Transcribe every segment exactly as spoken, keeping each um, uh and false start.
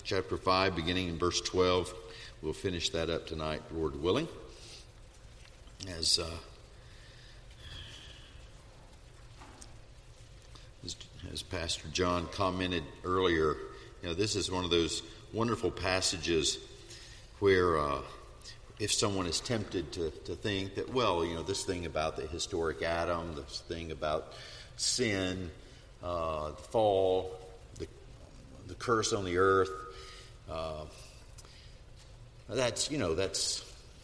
chapter five, beginning in verse twelve. We'll finish that up tonight, Lord willing. As, uh, as, as Pastor John commented earlier, you know, this is one of those wonderful passages where uh, if someone is tempted to, to think that, well, you know, this thing about the historic Adam, this thing about sin, uh, the fall, the, the curse on the earth, uh, that's, you know, that's,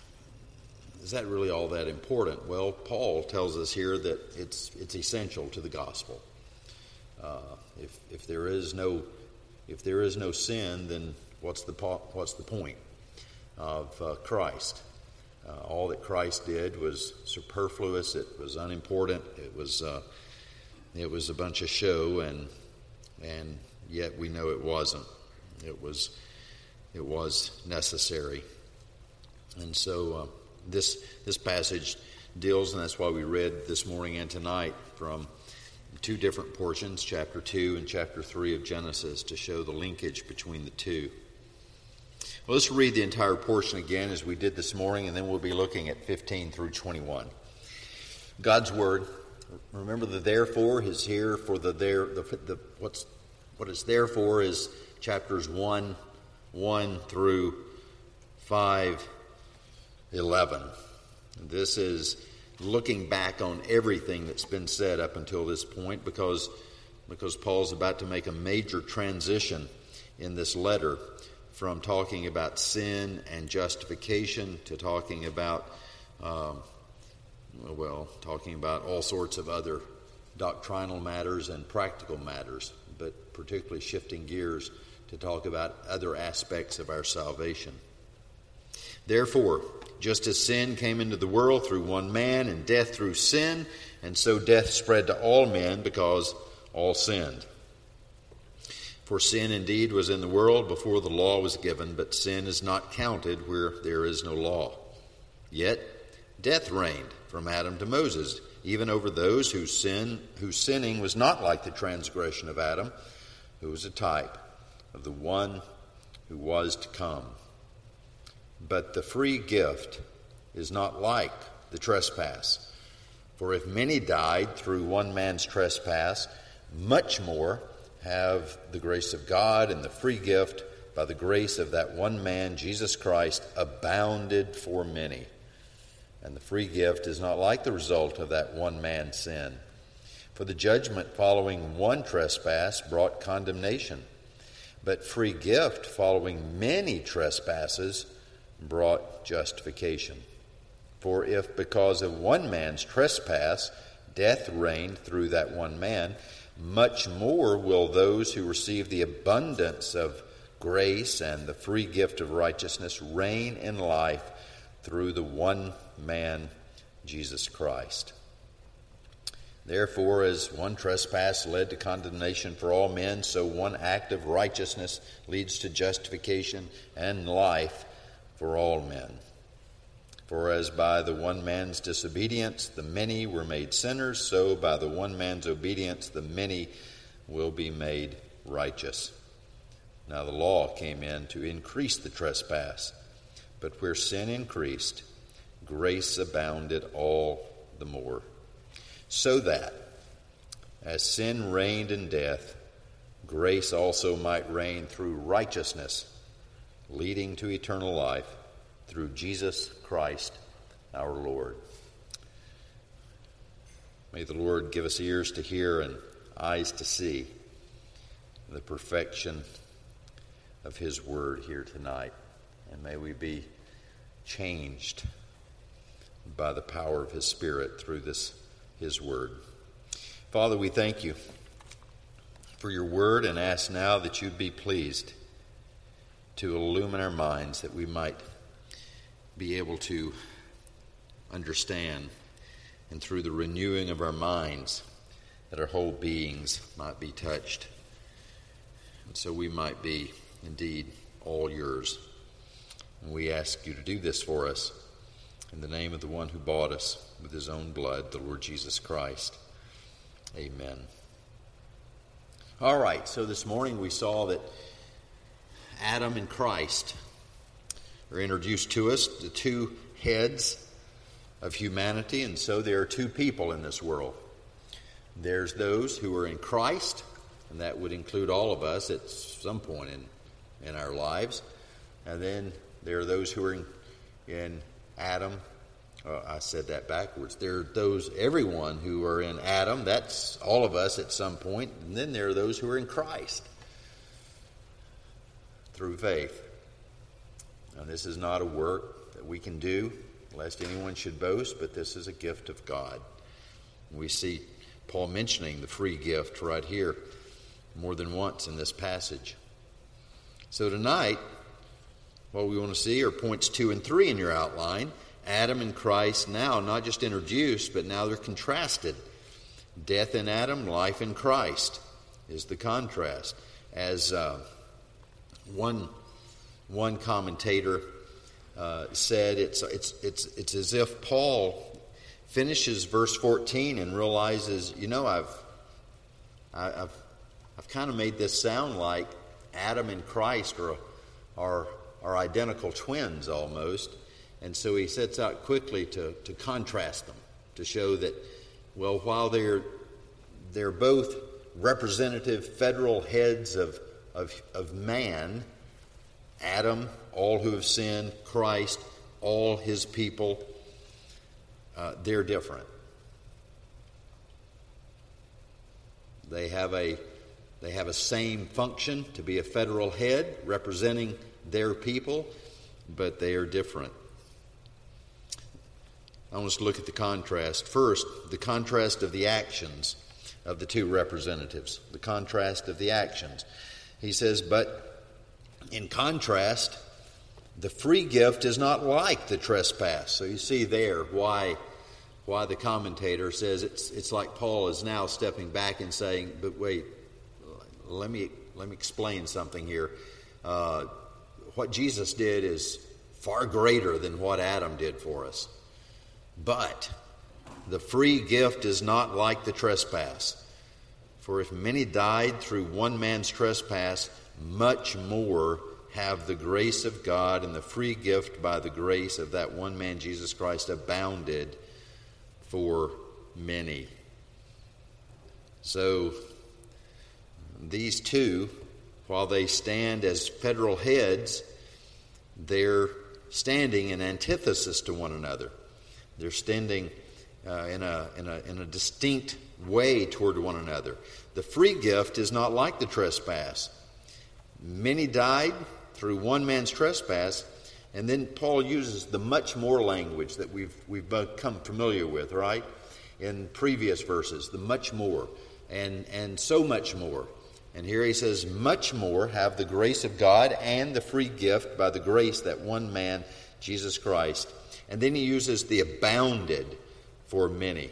is that really all that important? Well, Paul tells us here that it's it's essential to the gospel. Uh, if if there is no if there is no sin, then what's the po- what's the point of uh, Christ? Uh, all that Christ did was superfluous. It was unimportant. It was uh, it was a bunch of show, and and yet we know it wasn't. It was it was necessary, and so uh, this this passage deals, and that's why we read this morning and tonight from two different portions, chapter two and chapter three of Genesis, to show the linkage between the two. Well, let's read the entire portion again as we did this morning, and then we'll be looking at fifteen through twenty-one. God's word. Remember, the therefore is here for the there. The, the what's what it's there for is chapters one, one through five, eleven. This is looking back on everything that's been said up until this point, because because Paul's about to make a major transition in this letter from talking about sin and justification to talking about, um, well, talking about all sorts of other doctrinal matters and practical matters, but particularly shifting gears to talk about other aspects of our salvation. Therefore, just as sin came into the world through one man, and death through sin, and so death spread to all men because all sinned. For sin indeed was in the world before the law was given, but sin is not counted where there is no law. Yet death reigned from Adam to Moses, even over those whose sin, whose sinning was not like the transgression of Adam, who was a type of the one who was to come. But the free gift is not like the trespass. For if many died through one man's trespass, much more have the grace of God and the free gift by the grace of that one man, Jesus Christ, abounded for many. And the free gift is not like the result of that one man's sin. For the judgment following one trespass brought condemnation, but free gift following many trespasses brought justification. For if because of one man's trespass death reigned through that one man, much more will those who receive the abundance of grace and the free gift of righteousness reign in life through the one man, Jesus Christ. Therefore, as one trespass led to condemnation for all men, so one act of righteousness leads to justification and life for all men. For as by the one man's disobedience the many were made sinners, so by the one man's obedience the many will be made righteous. Now the law came in to increase the trespass, but where sin increased, grace abounded all the more. So that, as sin reigned in death, grace also might reign through righteousness, leading to eternal life through Jesus Christ our Lord. May the Lord give us ears to hear and eyes to see the perfection of His word here tonight. And may we be changed by the power of His Spirit through this His word. Father, we thank You for Your word and ask now that You'd be pleased to illumine our minds, that we might be able to understand, and through the renewing of our minds, that our whole beings might be touched, and so we might be indeed all Yours. And we ask You to do this for us in the name of the one who bought us with His own blood, the Lord Jesus Christ. Amen. All right, so this morning we saw that Adam and Christ are introduced to us, the two heads of humanity, and so there are two people in this world. There's those who are in Christ, and that would include all of us at some point in, in our lives. And then there are those who are in, in Adam. Uh, I said that backwards. There are those, everyone who are in Adam, that's all of us at some point. And then there are those who are in Christ through faith. Now, this is not a work that we can do, lest anyone should boast, but this is a gift of God. We see Paul mentioning the free gift right here more than once in this passage. So tonight, what we want to see are points two and three in your outline. Adam and Christ now not just introduced, but now they're contrasted. Death in Adam, life in Christ is the contrast. As uh, one one commentator uh, said, it's it's it's it's as if Paul finishes verse fourteen and realizes, you know, I've I, I've I've kind of made this sound like Adam and Christ are are are identical twins almost. And so he sets out quickly to, to contrast them, to show that, well, while they're they're both representative federal heads of of, of man, Adam, all who have sinned, Christ, all his people, uh, they're different. They have a they have a same function to be a federal head representing their people, but they are different. I want us to look at the contrast. First, the contrast of the actions of the two representatives. The contrast of the actions. He says, but in contrast, the free gift is not like the trespass. So you see there why why the commentator says it's it's like Paul is now stepping back and saying, but wait, let me let me explain something here. Uh, what Jesus did is far greater than what Adam did for us. But the free gift is not like the trespass. For if many died through one man's trespass, much more have the grace of God and the free gift by the grace of that one man, Jesus Christ, abounded for many. So these two, while they stand as federal heads, they're standing in antithesis to one another. They're standing uh, in a in a in a distinct way toward one another. The free gift is not like the trespass. Many died through one man's trespass, and then Paul uses the much more language that we've we've become familiar with, right? In previous verses, the much more, and and so much more. And here he says, much more have the grace of God and the free gift by the grace that one man, Jesus Christ. And then he uses the abounded for many.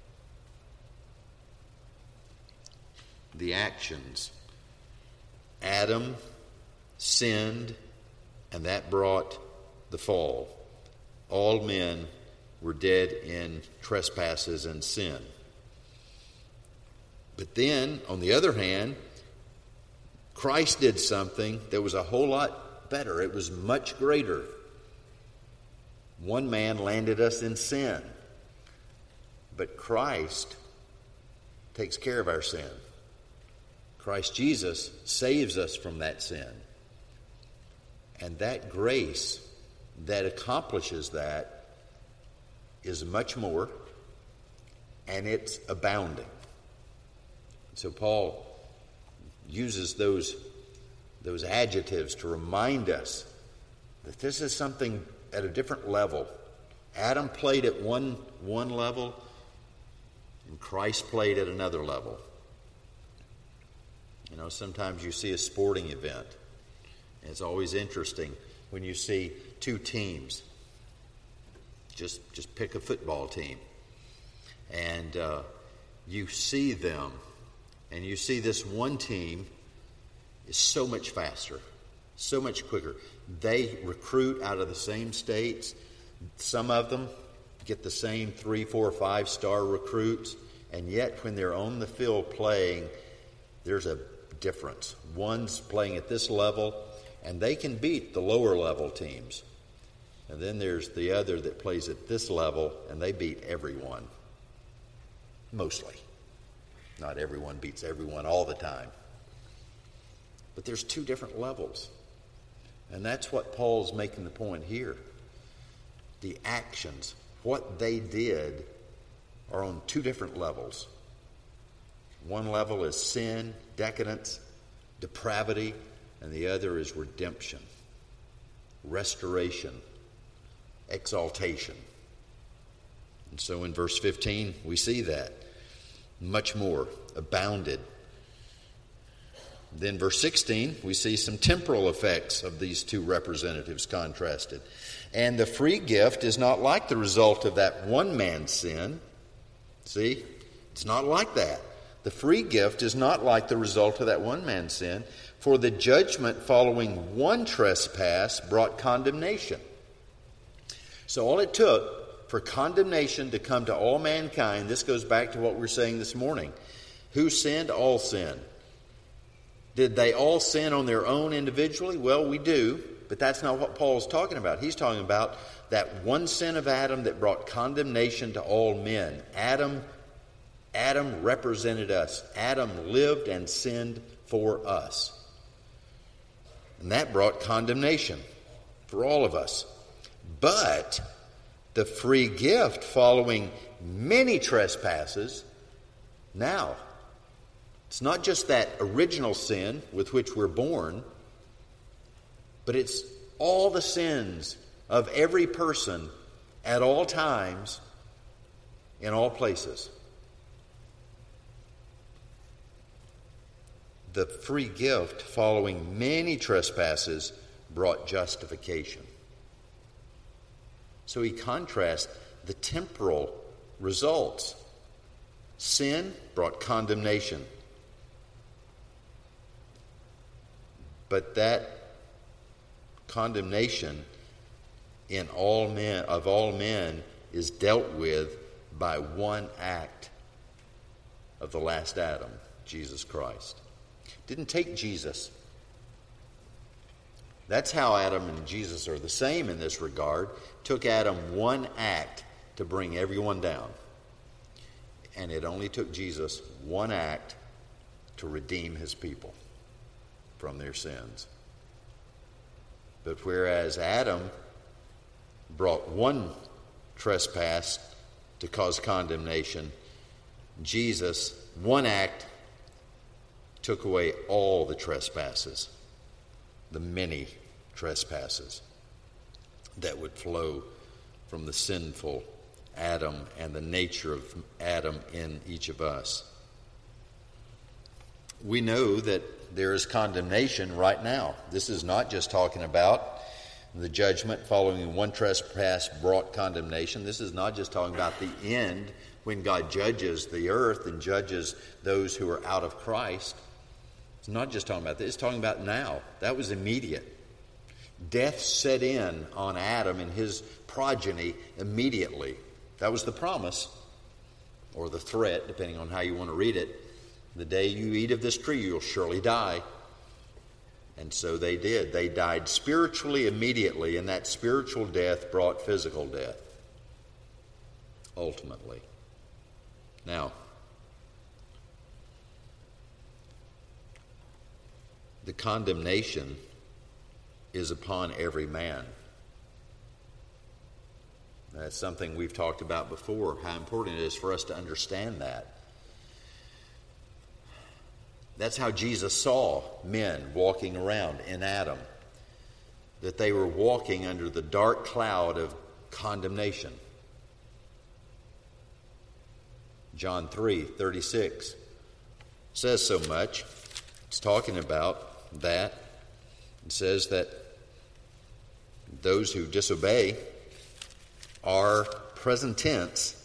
The actions. Adam sinned, and that brought the fall. All men were dead in trespasses and sin. But then, on the other hand, Christ did something that was a whole lot better. It was much greater. One man landed us in sin, but Christ takes care of our sin. Christ Jesus saves us from that sin. And that grace that accomplishes that is much more, and it's abounding. So Paul uses those, those adjectives to remind us that this is something at a different level. Adam played at one, one level, and Christ played at another level. You know, sometimes you see a sporting event, and it's always interesting when you see two teams. Just, just pick a football team, and uh, you see them, and you see this one team is so much faster, so much quicker. They recruit out of the same states. Some of them get the same three, four, five star recruits, and yet when they're on the field playing, there's a difference. One's playing at this level, And they can beat the lower level teams. And then there's the other that plays at this level, and they beat everyone. Mostly. Not everyone beats everyone all the time. But there's two different levels. And that's what Paul's making the point here. The actions, what they did, are on two different levels. One level is sin, decadence, depravity, and the other is redemption, restoration, exaltation. And so in verse fifteen, we see that. Much more abounded. Then verse sixteen, we see some temporal effects of these two representatives contrasted. And the free gift is not like the result of that one man's sin. See? It's not like that. The free gift is not like the result of that one man's sin. For the judgment following one trespass brought condemnation. So all it took for condemnation to come to all mankind, this goes back to what we were saying this morning. Who sinned? All sin. Did they all sin on their own individually? Well, we do, but that's not what Paul's talking about. He's talking about that one sin of Adam that brought condemnation to all men. Adam, Adam represented us. Adam lived and sinned for us. And that brought condemnation for all of us. But the free gift following many trespasses, now, it's not just that original sin with which we're born, but it's all the sins of every person at all times, in all places. The free gift following many trespasses brought justification. So he contrasts the temporal results. Sin brought condemnation. But that condemnation in all men of all men is dealt with by one act of the last Adam, Jesus Christ. Didn't take Jesus. That's how Adam and Jesus are the same in this regard. Took Adam one act to bring everyone down. And it only took Jesus one act to redeem his people from their sins. But whereas Adam brought one trespass to cause condemnation, Jesus, one act, took away all the trespasses, the many trespasses that would flow from the sinful Adam and the nature of Adam in each of us. We know that there is condemnation right now. This is not just talking about the judgment following one trespass brought condemnation. This is not just talking about the end when God judges the earth and judges those who are out of Christ. It's not just talking about this. It's talking about now. That was immediate. Death set in on Adam and his progeny immediately. That was the promise, or the threat, depending on how you want to read it. The day you eat of this tree, you'll surely die. And so they did. They died spiritually immediately, and that spiritual death brought physical death, ultimately. Now, the condemnation is upon every man. That's something we've talked about before, how important it is for us to understand that. That's how Jesus saw men walking around in Adam, that they were walking under the dark cloud of condemnation. John three thirty-six says so much. It's talking about that. It says that those who disobey are, present tense,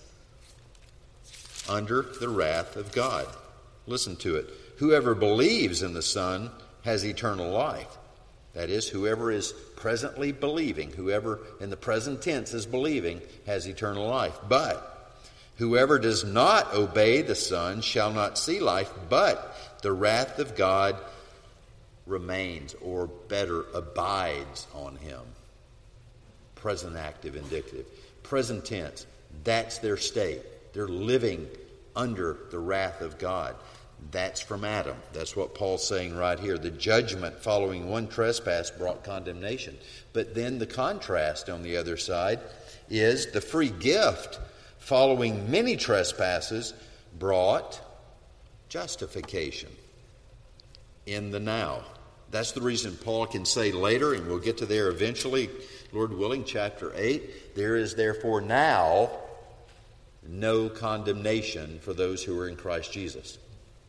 under the wrath of God. Listen to it. Whoever believes in the Son has eternal life. That is, whoever is presently believing, whoever in the present tense is believing, has eternal life. But whoever does not obey the Son shall not see life, but the wrath of God remains, or better, abides on him. Present active indicative. Present tense, that's their state. They're living under the wrath of God. That's from Adam. That's what Paul's saying right here. The judgment following one trespass brought condemnation. But then the contrast on the other side is the free gift following many trespasses brought justification in the now. That's the reason Paul can say later, and we'll get to there eventually, Lord willing, chapter eight, there is therefore now no condemnation for those who are in Christ Jesus.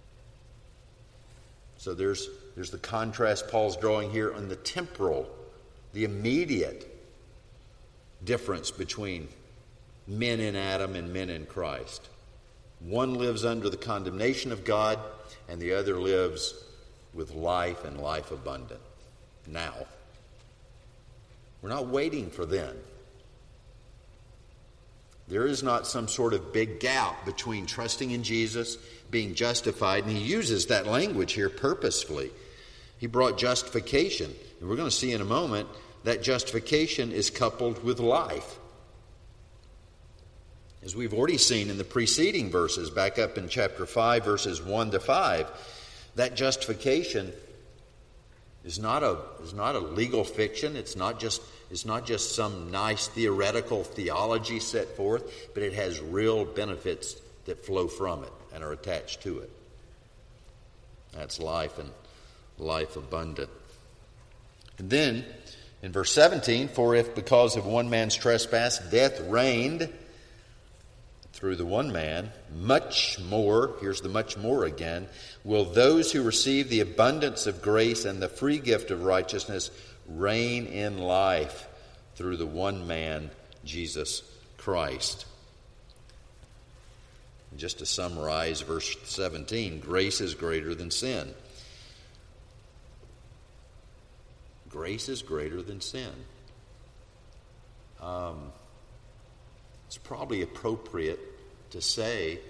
So there's there's the contrast Paul's drawing here on the temporal, the immediate difference between men in Adam and men in Christ. One lives under the condemnation of God, and the other lives with life and life abundant. Now. We're not waiting for then. There is not some sort of big gap between trusting in Jesus, being justified, and he uses that language here purposefully. He brought justification. And we're going to see in a moment that justification is coupled with life. As we've already seen in the preceding verses, back up in chapter five, verses one to five, that justification is not a is not a legal fiction. It's not just it's not just some nice theoretical theology set forth, but it has real benefits that flow from it and are attached to it. That's life and life abundant. And then in verse seventeen, for if because of one man's trespass death reigned through the one man, much more, here's the much more again, will those who receive the abundance of grace and the free gift of righteousness reign in life through the one man, Jesus Christ. And just to summarize verse seventeen, grace is greater than sin. Grace is greater than sin. Um, it's probably appropriate to say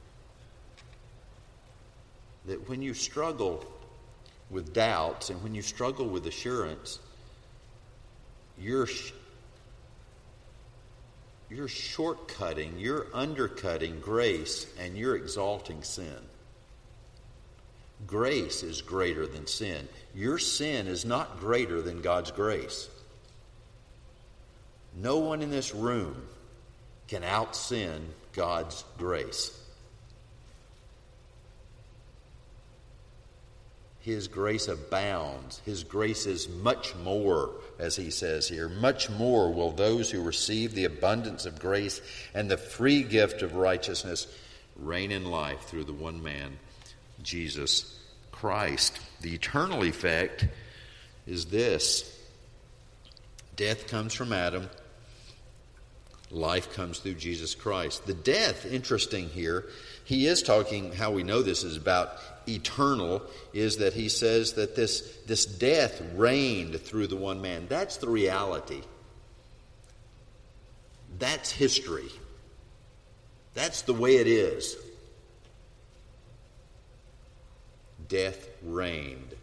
that when you struggle with doubts and when you struggle with assurance, you're you're shortcutting, you're undercutting grace, and you're exalting sin. Grace is greater than sin. Your sin is not greater than God's grace. No one in this room can out-sin God's grace. His grace abounds. His grace is much more, as he says here. Much more will those who receive the abundance of grace and the free gift of righteousness reign in life through the one man, Jesus Christ. The eternal effect is this. Death comes from Adam. Life comes through Jesus Christ. The death, interesting here, he is talking, how we know this is about eternal, is that he says that this, this death reigned through the one man. That's the reality. That's history. That's the way it is. Death reigned.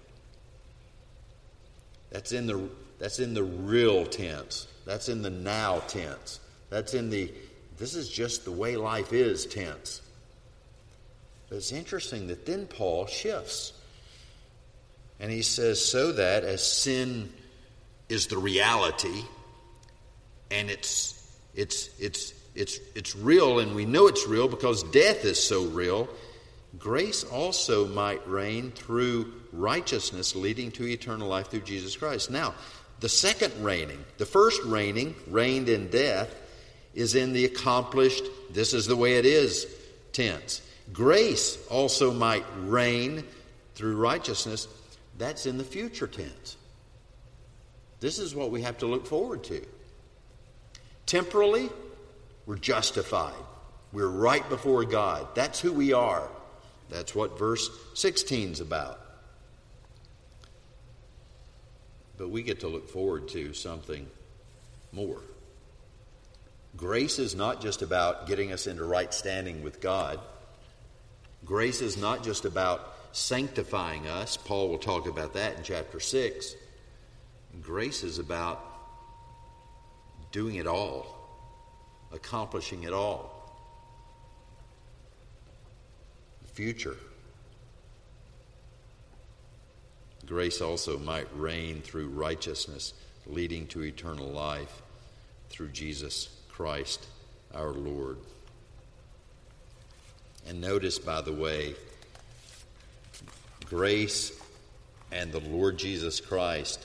That's in the that's in the real tense. That's in the now tense. That's in the this is just the way life is tense. But it's interesting that then Paul shifts. And he says, so that as sin is the reality, and it's it's it's it's it's real, and we know it's real because death is so real, grace also might reign through righteousness leading to eternal life through Jesus Christ. Now, the second reigning, the first reigning, reigned in death, is in the accomplished, this is the way it is tense. Grace also might reign through righteousness. That's in the future tense. This is what we have to look forward to. Temporally, we're justified. We're right before God. That's who we are. That's what verse sixteen is about. But we get to look forward to something more. Grace is not just about getting us into right standing with God. Grace is not just about sanctifying us. Paul will talk about that in chapter six. Grace is about doing it all, accomplishing it all. The future. Grace also might reign through righteousness, leading to eternal life through Jesus Christ our Lord. And notice, by the way, grace and the Lord Jesus Christ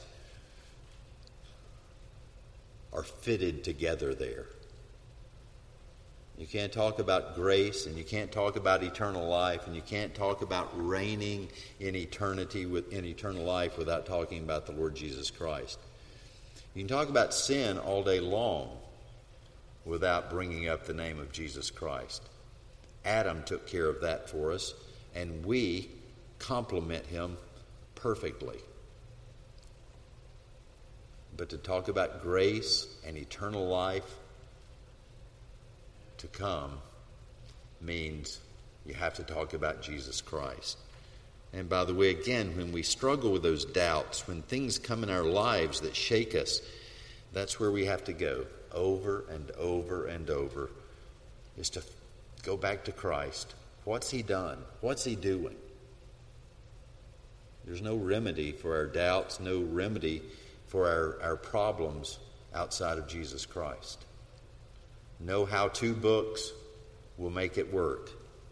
are fitted together there. You can't talk about grace, and you can't talk about eternal life, and you can't talk about reigning in eternity with in eternal life without talking about the Lord Jesus Christ. You can talk about sin all day long without bringing up the name of Jesus Christ. Adam took care of that for us, and we complement him perfectly. But to talk about grace and eternal life to come means you have to talk about Jesus Christ. And by the way, again, when we struggle with those doubts, when things come in our lives that shake us, that's where we have to go over and over and over, is to go back to Christ. What's he done? What's he doing? There's no remedy for our doubts, no remedy for our, our problems outside of Jesus Christ. No how-to books will make it work.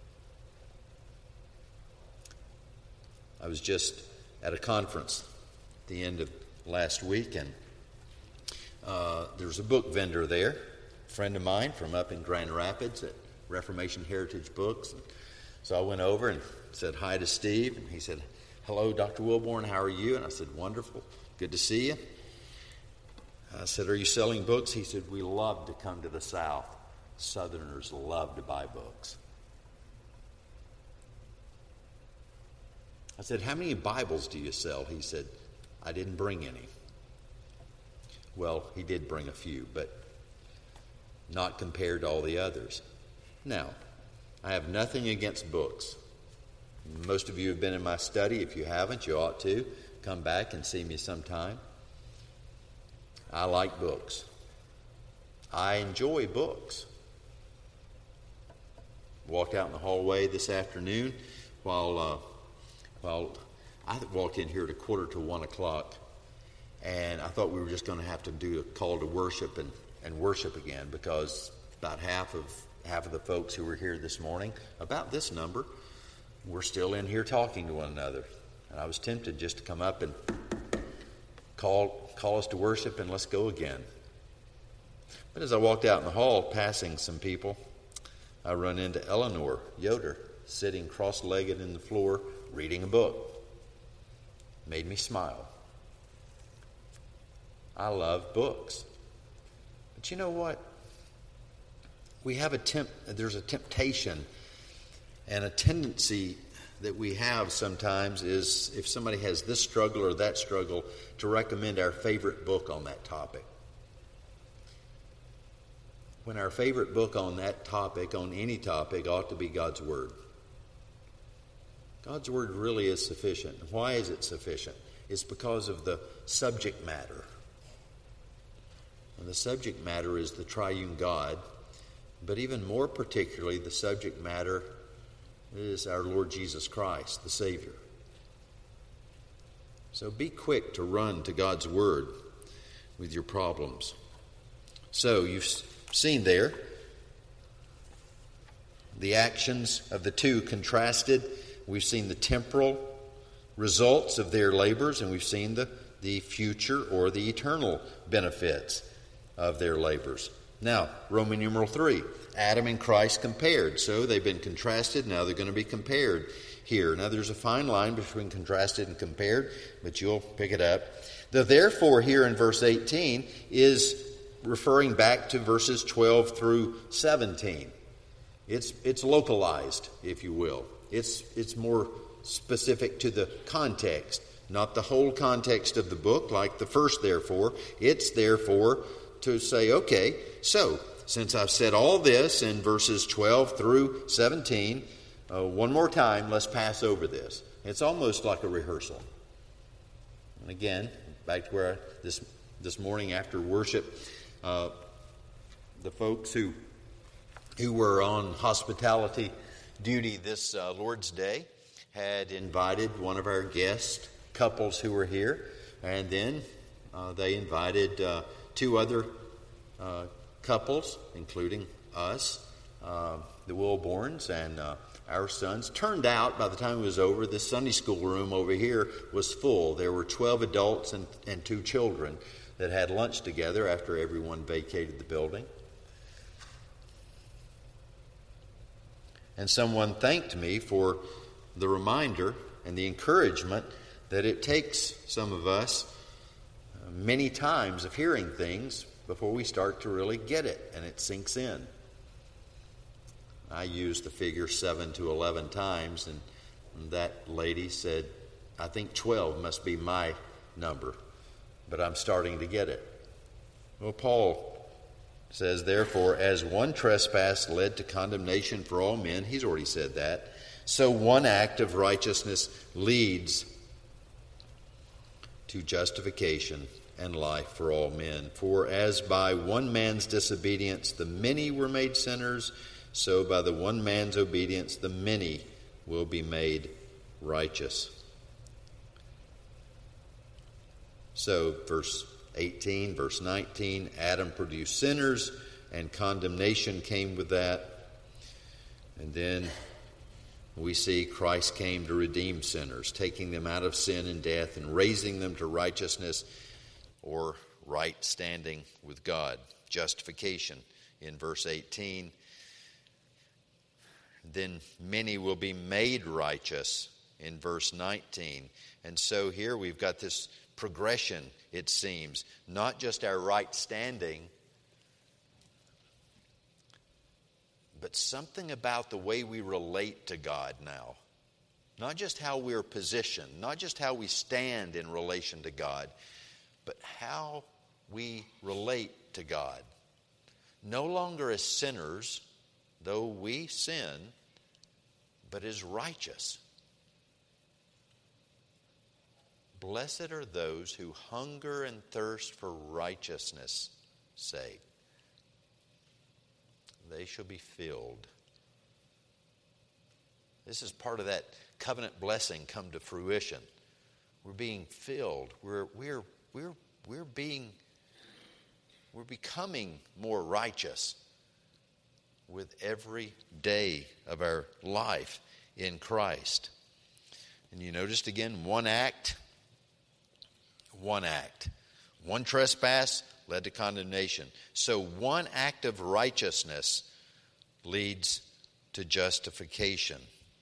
I was just at a conference at the end of last week, and uh, there was a book vendor there, a friend of mine from up in Grand Rapids at Reformation Heritage Books. And so I went over and said hi to Steve, and he said, "Hello, Doctor Wilborn, how are you?" And I said, "Wonderful, good to see you." I said, "Are you selling books?" He said, "We love to come to the South. Southerners love to buy books." I said, "How many Bibles do you sell?" He said, "I didn't bring any." Well, he did bring a few, but not compared to all the others. Now, I have nothing against books. Most of you have been in my study. If you haven't, you ought to. Come back and see me sometime. I like books. I enjoy books. Walked out in the hallway this afternoon while uh, while I walked in here at a quarter to one o'clock, and I thought we were just going to have to do a call to worship and, and worship again, because about half of half of the folks who were here this morning, about this number, were still in here talking to one another. And I was tempted just to come up and call call us to worship and let's go again. But as I walked out in the hall, passing some people, I run into Eleanor Yoder sitting cross-legged in the floor reading a book. Made me smile. I love books. But you know what? We have a temp there's a temptation and a tendency that we have sometimes is, if somebody has this struggle or that struggle, to recommend our favorite book on that topic. When our favorite book on that topic, on any topic, ought to be God's Word. God's Word really is sufficient. Why is it sufficient? It's because of the subject matter. And the subject matter is the triune God, but even more particularly, the subject matter is our Lord Jesus Christ, the Savior. So be quick to run to God's Word with your problems. So you've seen there the actions of the two contrasted. We've seen the temporal results of their labors, and we've seen the, the future or the eternal benefits of their labors. Now, Roman numeral three, Adam and Christ compared. So they've been contrasted, now they're going to be compared here. Now there's a fine line between contrasted and compared, but you'll pick it up. The therefore here in verse eighteen is referring back to verses twelve through seventeen. It's it's localized, if you will. It's it's more specific to the context, not the whole context of the book like the first therefore. It's therefore to say, okay, so since I've said all this in verses twelve through seventeen, uh, one more time, let's pass over this. It's almost like a rehearsal. And again, back to where I, this this morning after worship, uh, the folks who who were on hospitality duty this uh, Lord's Day had invited one of our guest couples who were here, and then uh, they invited uh, two other uh, couples, including us, uh, the Wilborns and uh, our sons. Turned out, by the time it was over, this Sunday school room over here was full. There were twelve adults and, and two children that had lunch together after everyone vacated the building. And someone thanked me for the reminder and the encouragement that it takes some of us uh, many times of hearing things before we start to really get it and it sinks in. I used the figure seven to eleven times, and, and that lady said, I think twelve must be my number, but I'm starting to get it. Well, Paul says, therefore, as one trespass led to condemnation for all men, he's already said that, so one act of righteousness leads to justification and life for all men. For as by one man's disobedience the many were made sinners, so by the one man's obedience the many will be made righteous. So, verse eighteen, verse nineteen, Adam produced sinners, and condemnation came with that. And then we see Christ came to redeem sinners, taking them out of sin and death and raising them to righteousness or right standing with God. Justification in verse eighteen. Then many will be made righteous in verse nineteen. And so here we've got this progression, it seems. Not just our right standing, but something about the way we relate to God now. Not just how we're positioned, not just how we stand in relation to God, but how we relate to God. No longer as sinners, though we sin, but as righteous. Blessed are those who hunger and thirst for righteousness' sake. They shall be filled. This is part of that covenant blessing come to fruition. We're being filled. We're we're we're we're being we're becoming more righteous with every day of our life in Christ. And you noticed again, one act, one act. One trespass led to condemnation. So one act of righteousness leads to justification.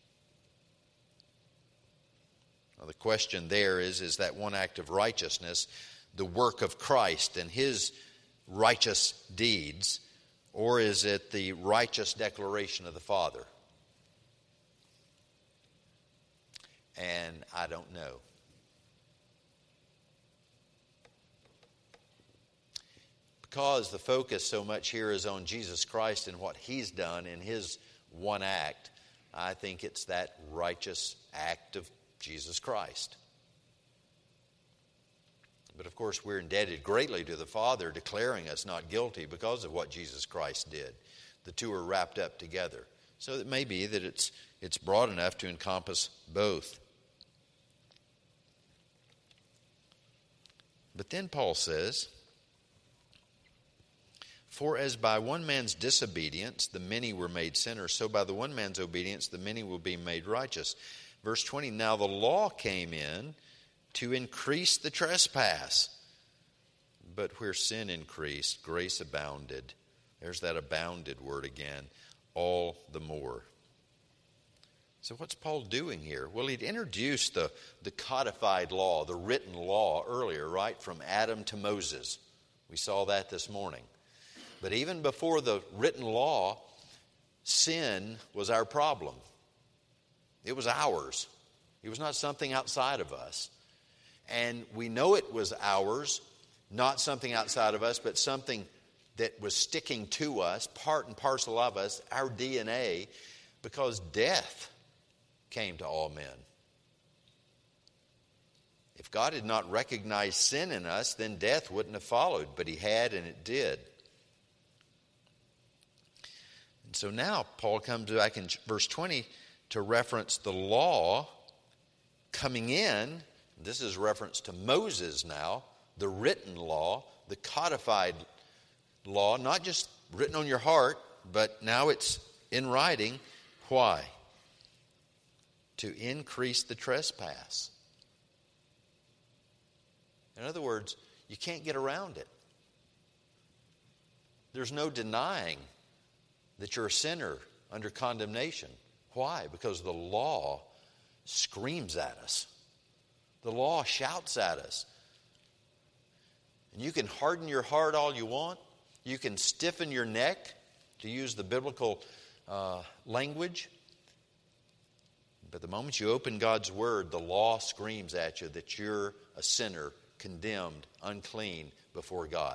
Now the question there is, is that one act of righteousness the work of Christ and his righteous deeds, or is it the righteous declaration of the Father? And I don't know. Because the focus so much here is on Jesus Christ and what he's done in his one act, I think it's that righteous act of Jesus Christ. But of course, we're indebted greatly to the Father declaring us not guilty because of what Jesus Christ did. The two are wrapped up together. So it may be that it's it's broad enough to encompass both. But then Paul says, for as by one man's disobedience the many were made sinners, so by the one man's obedience the many will be made righteous. Verse twenty, now the law came in to increase the trespass. But where sin increased, grace abounded. There's that abounded word again, all the more. So what's Paul doing here? Well, he'd introduced the, the codified law, the written law earlier, right, from Adam to Moses. We saw that this morning. But even before the written law, sin was our problem. It was ours. It was not something outside of us. And we know it was ours, not something outside of us, but something that was sticking to us, part and parcel of us, our D N A, because death came to all men. God had not recognized sin in us, then death wouldn't have followed, but he had, and it did. And so now Paul comes back in verse twenty to reference the law coming in. This is reference to Moses now, the written law, the codified law, not just written on your heart, but now it's in writing. Why? To increase the trespass. In other words, you can't get around it. There's no denying that you're a sinner under condemnation. Why? Because the law screams at us. The law shouts at us. And you can harden your heart all you want. You can stiffen your neck, to use the biblical uh, language. But the moment you open God's Word, the law screams at you that you're a sinner, condemned, unclean before God.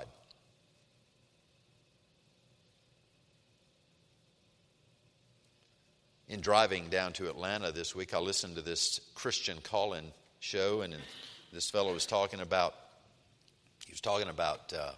In driving down to Atlanta this week, I listened to this Christian call-in show, and this fellow was talking about, he was talking about uh,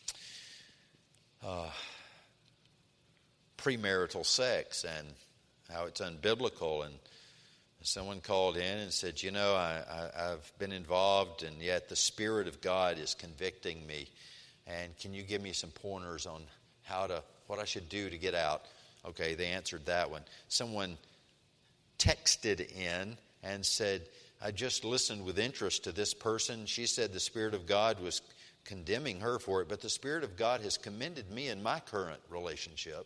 uh, premarital sex and how it's unbiblical. And someone called in and said, you know, I, I, I've been involved, and yet the Spirit of God is convicting me. And can you give me some pointers on how to, what I should do to get out? Okay, they answered that one. Someone texted in and said, I just listened with interest to this person. She said the Spirit of God was condemning her for it, but the Spirit of God has commended me in my current relationship.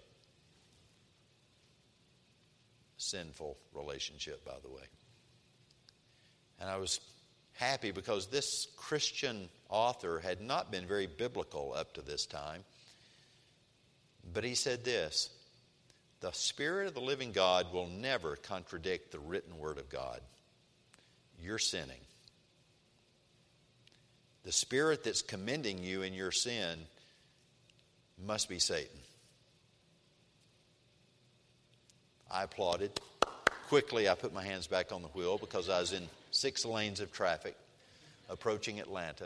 Sinful relationship, by the way. And I was happy because this Christian author had not been very biblical up to this time. But he said this: the Spirit of the living God will never contradict the written Word of God. You're sinning. The spirit that's commending you in your sin must be Satan. I applauded. Quickly, I put my hands back on the wheel because I was in six lanes of traffic approaching Atlanta.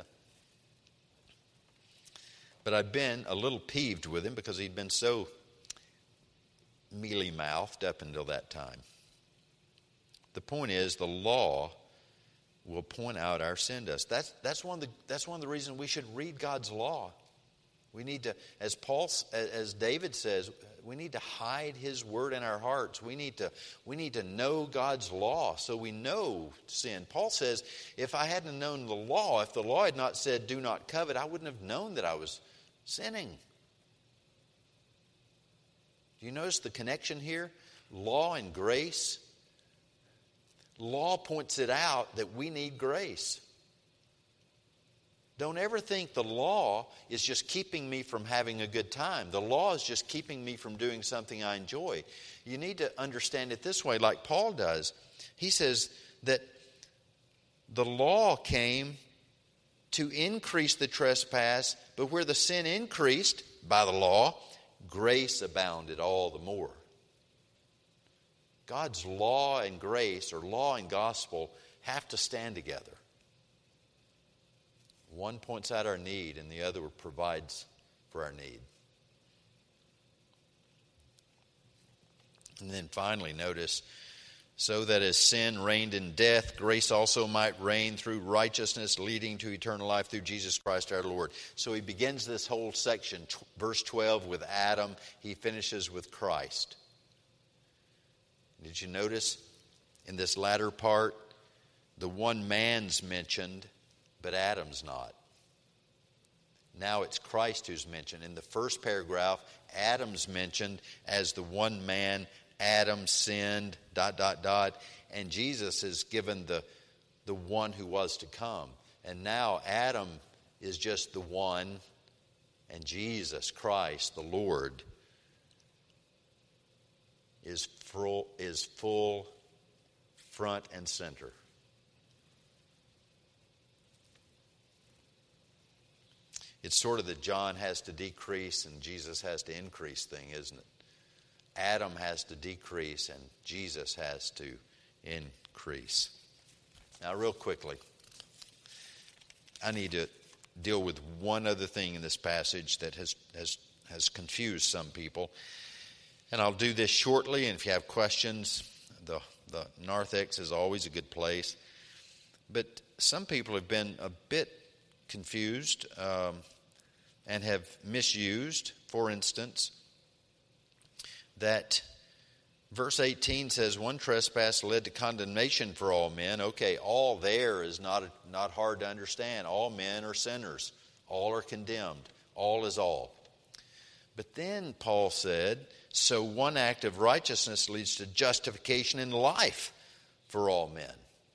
But I'd been a little peeved with him because he'd been so mealy-mouthed up until that time. The point is, the law will point out our sin to us. That's, that's, one of the, that's one of the reasons we should read God's law. We need to, as Paul, as David says, we need to hide His word in our hearts. We need to, we need to know God's law so we know sin. Paul says, if I hadn't known the law, if the law had not said, do not covet, I wouldn't have known that I was sinning. Do you notice the connection here? Law and grace. Law points it out that we need grace. Don't ever think the law is just keeping me from having a good time. The law is just keeping me from doing something I enjoy. You need to understand it this way, like Paul does. He says that the law came to increase the trespass, but where the sin increased by the law, grace abounded all the more. God's law and grace, or law and gospel, have to stand together. One points out our need, and the other provides for our need. And then finally, notice, so that as sin reigned in death, grace also might reign through righteousness, leading to eternal life through Jesus Christ our Lord. So he begins this whole section, t- verse twelve, with Adam. He finishes with Christ. Did you notice in this latter part, the one man's mentioned, but Adam's not. Now it's Christ who's mentioned. In the first paragraph, Adam's mentioned as the one man. Adam sinned, dot, dot, dot. And Jesus is given the, the one who was to come. And now Adam is just the one, and Jesus Christ, the Lord, is full, is full front and center. It's sort of the John has to decrease and Jesus has to increase thing, isn't it? Adam has to decrease and Jesus has to increase. Now, real quickly, I need to deal with one other thing in this passage that has, has, has confused some people. And I'll do this shortly, and if you have questions, the, the narthex is always a good place. But some people have been a bit confused um, and have misused, for instance, that verse eighteen says, one trespass led to condemnation for all men. Okay, all there is not, not hard to understand. All men are sinners. All are condemned. All is all. But then Paul said, so one act of righteousness leads to justification in life for all men.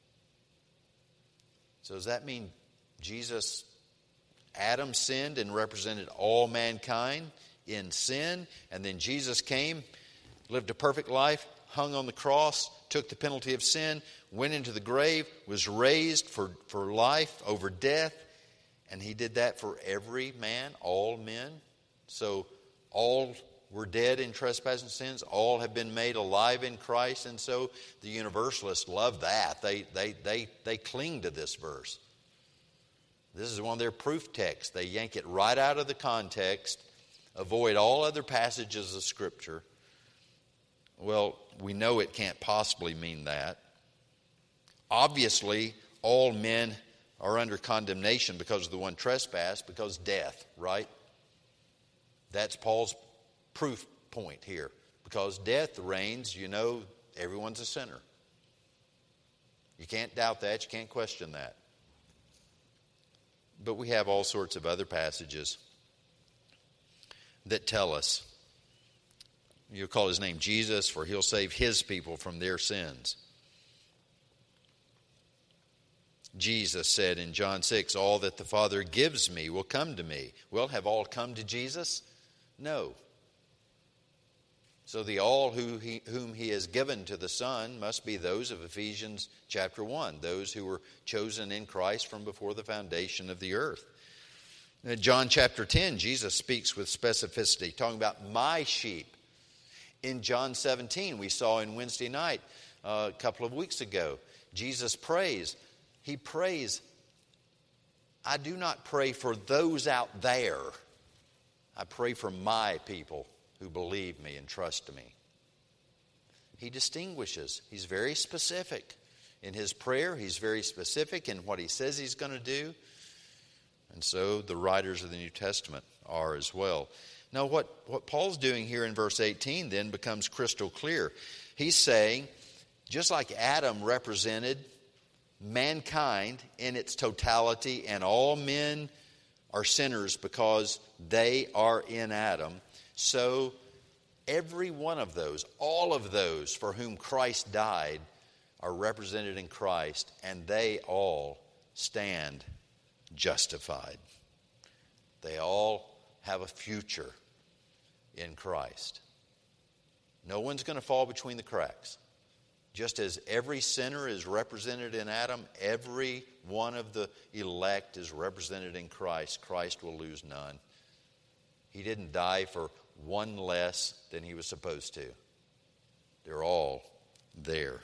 So does that mean Jesus, Adam sinned and represented all mankind in sin, and then Jesus came, lived a perfect life, hung on the cross, took the penalty of sin, went into the grave, was raised for, for life over death, and he did that for every man, all men? So all were dead in trespass and sins. All have been made alive in Christ. And so the universalists love that. They, they, they, they cling to this verse. This is one of their proof texts. They yank it right out of the context, avoid all other passages of Scripture. Well, we know it can't possibly mean that. Obviously, all men are under condemnation because of the one trespass, because death, right? That's Paul's proof point here. Because death reigns, you know, everyone's a sinner. You can't doubt that. You can't question that. But we have all sorts of other passages that tell us. You'll call his name Jesus, for he'll save his people from their sins. Jesus said in John six, all that the Father gives me will come to me. Well, have all come to Jesus? No. So the all who he, whom he has given to the Son must be those of Ephesians chapter one, those who were chosen in Christ from before the foundation of the earth. In John chapter ten, Jesus speaks with specificity, talking about my sheep. In John seventeen, we saw in Wednesday night uh, a couple of weeks ago, Jesus prays. He prays, I do not pray for those out there. I pray for my people who believe me and trust me. He distinguishes. He's very specific. In his prayer, he's very specific in what he says he's going to do. And so the writers of the New Testament are as well. Now what, what Paul's doing here in verse eighteen then becomes crystal clear. He's saying, just like Adam represented mankind in its totality, and all men are sinners because they are in Adam, so every one of those, all of those for whom Christ died are represented in Christ, and they all stand justified. They all have a future in Christ. No one's going to fall between the cracks. Just as every sinner is represented in Adam, every one of the elect is represented in Christ. Christ will lose none. He didn't die for one less than he was supposed to. They're all there.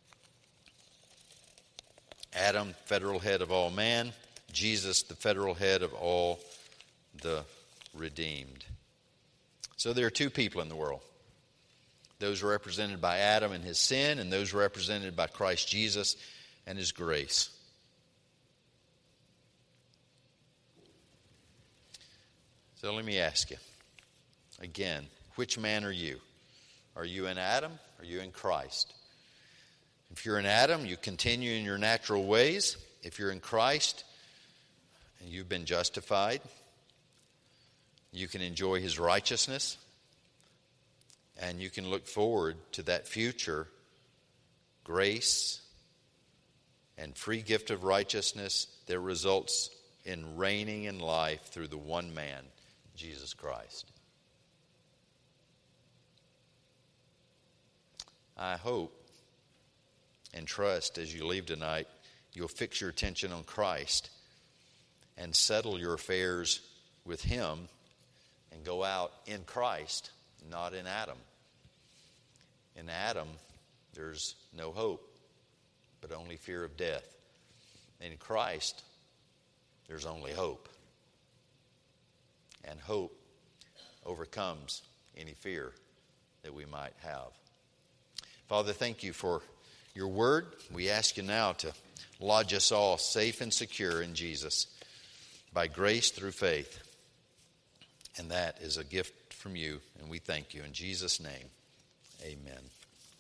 Adam, federal head of all man. Jesus, the federal head of all the redeemed. So there are two people in the world. Those represented by Adam and his sin, and those represented by Christ Jesus and his grace. So let me ask you, again, which man are you? Are you in Adam? Are you in Christ? If you're in Adam, you continue in your natural ways. If you're in Christ, and you've been justified, you can enjoy his righteousness. And you can look forward to that future grace and free gift of righteousness that results in reigning in life through the one man, Jesus Christ. I hope and trust as you leave tonight, you'll fix your attention on Christ and settle your affairs with him and go out in Christ, not in Adam. In Adam, there's no hope, but only fear of death. In Christ, there's only hope. And hope overcomes any fear that we might have. Father, thank you for your word. We ask you now to lodge us all safe and secure in Jesus by grace through faith. And that is a gift from you, and we thank you. In Jesus' name, amen.